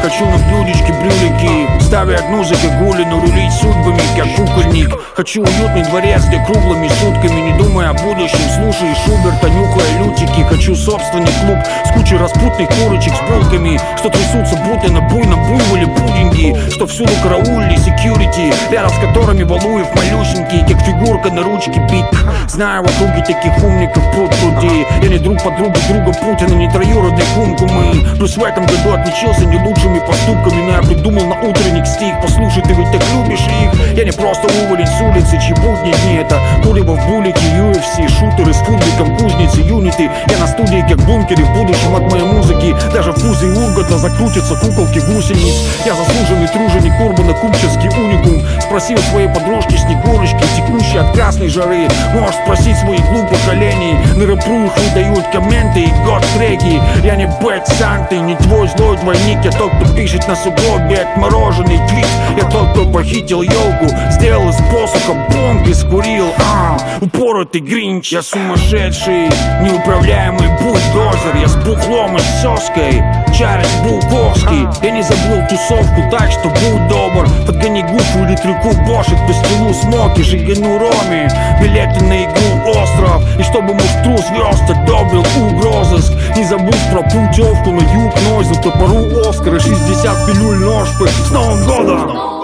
хочу на блюдечке брюлики, ставят ножик и гулину, рулить судьбами, как кукольник. Хочу уютный дворец, где круглыми сутками, не думая о будущем, слушай Шуберта, нюхая лютики. Хочу собственный клуб с кучей распутных курочек с булками, что трясутся будто на буйном буйволе пудинги, что всюду караулили секьюрити, рядом с которыми Валуев малюсенький, как фигурка на ручке пик. Знаю в округе таких умников пруд-пруди. Я не друг подруги друга Путина, не троюродный кумку мы. Плюс в этом году отличился не лучшими поступками, но я придумал на утренник стих. Послушай, ты ведь так любишь их. Я не просто уволень с улицы, чьи будни дни. Это курево в булике, UFC, шутеры с фундликом, кузницы, юниты. Я на студии, как в бункере, в будущем от моей музыки. Даже в Фузе и Ургата закрутятся куколки гусениц. Я заслуженный труженик Урбана, купческий уникум. Спросил своей подружки Снегурочки, текущей от красной жары. Можешь спросить своих глупых оленей. На рэпру их выдают комменты и год-треки. Я не Бэт Санты, не твой злой двойник. Я тот, кто пишет на сугробе отмороженный твит. Я тот, кто похитил елку, сделал из посоха бомб и скурил. Упоротый гринч. Я сумасшедший, неуправляемый бульдозер. Я с бухлом и с соской, Чарльз Булковский. Я не забыл тусовку, так что будь добр. Подгони гуфу или трюку бошек, пастилу смоки, жигану роми, билеты на игру остров. И чтобы муштру звезд одобрил угрозыск. Не забудь про путевку на юг, ночь за топору Оскара, 60 пилюль ножпы. С Новым годом!